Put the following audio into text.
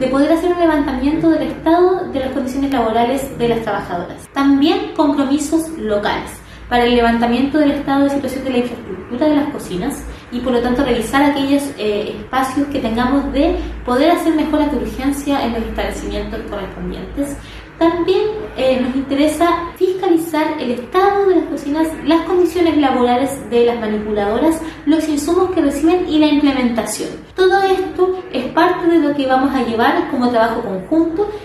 de poder hacer un levantamiento del estado de las condiciones laborales de las trabajadoras. También compromisos locales para el levantamiento del estado de situación de la infraestructura de las cocinas y por lo tanto revisar aquellos espacios que tengamos de poder hacer mejoras de urgencia en los establecimientos correspondientes. También nos interesa fiscalizar el estado de las cocinas, las condiciones laborales de las manipuladoras, los insumos que reciben y la implementación. Todo esto es parte de lo que vamos a llevar como trabajo conjunto